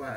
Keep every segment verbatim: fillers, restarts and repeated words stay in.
qua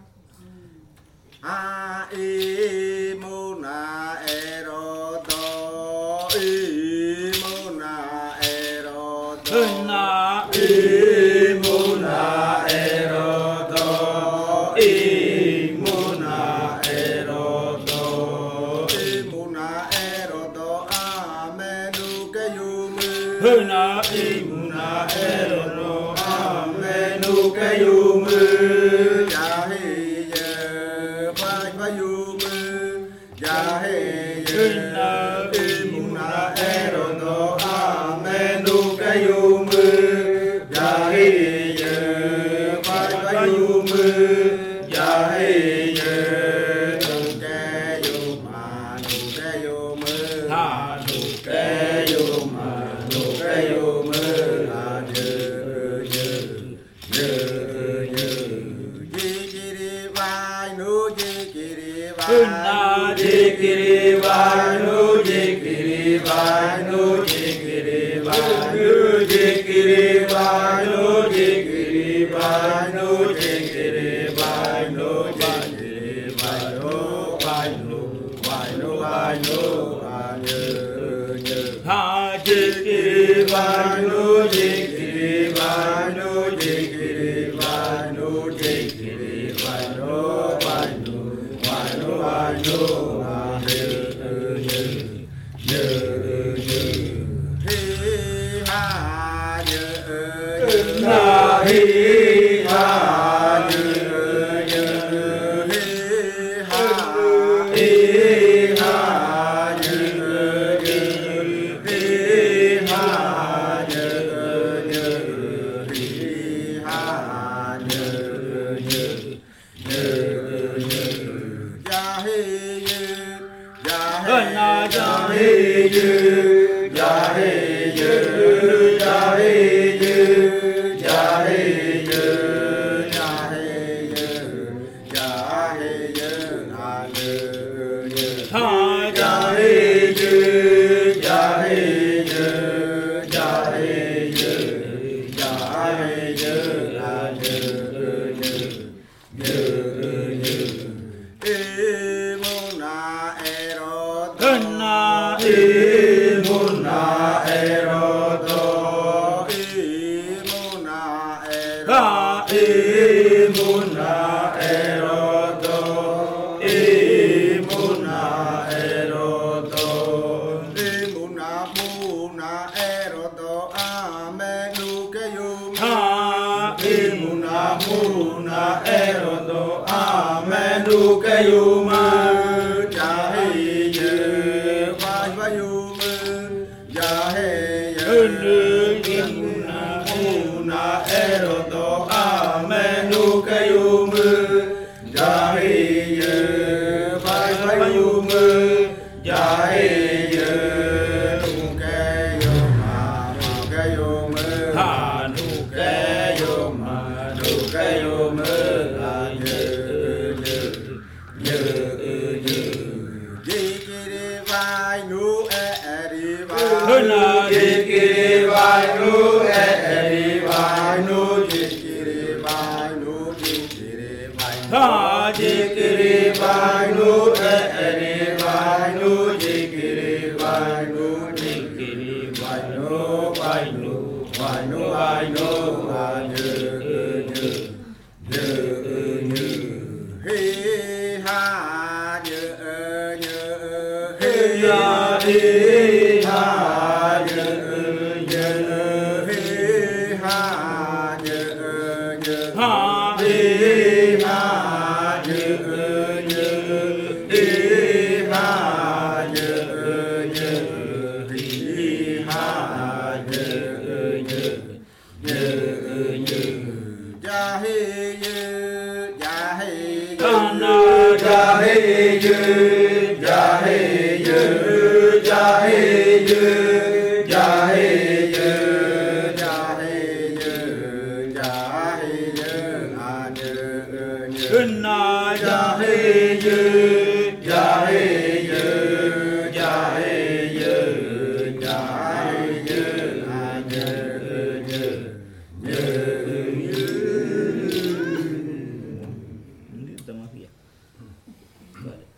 a e mo na e ro do e mo na e ro do na e mo na e ro do e mo na e ro do e mo na e ro do a me nu ke yu me na e mo na e ro do a me nu ke yu me ya he ye pai pa yu me ya he ye na e mo na e ro do a me nu ke yu me ya he ye pai pa yu me ya he ye nu ke yu ma nu ke yu me ha nu ke yu ma nu ke yu me la ye ye ye ye ye ki ri vai nu ye ki ri vai na je kiri vai nu je kiri vai nu je kiri vai nu je kiri vai nu je kiri vai nu je kiri vai nu je kiri vai nu vai nu vai nu vai nu ha je kiri vai nu je kiri vai nu je kiri vai nu je kiri vai nu vai nu vai nu vai nu na hi ha ye ye ha hi ha ye ye hi ha ye ye hi ha ye ye ya he ye ya na ja he ye ya he ye ja he ye ya he ye ya he ye ya he ye ha ye ye ha ja he ye ja he ye ja he ye ja he ye ha ye ye ye e mo na e ro na e mo na e ro do e mo na e ha e mo na e ro do e mo na e ro do e mo na mo na e ro do a me nu ke yu ha e mo na mo na e ro do a me nu ke yu ma ya he ye pai pa yu me ya he ye nu e mo na mo na e ro do a me nu ke yu ma ya he ye pai pa yu me ya he ye nu ke yu ma nu ke yu me ha nu ke yu ma nu ke yu ma la ye ye ye ye ye ki ri vai nu e e ri vai na ye ki vai nu e e ri vai nu ye ki ri vai nu ye ki ri vai ha ye ki vai nu e e ri vai nu ye ki vai nu ye ki vai nu vai nu vai nu vai nu la ye ye ye ye he ha ye ye he ya he ha ye ye he ha ye ye ha he ha ye ye he ha ye ye he ha ye ye ye ye ya he ye ya he na ja he ye ja he ye ja he ye ja he ye ya he ye ya he ye a ye ye na ja he ye ja he ye ja he ye ja he ye a ye ye ye ye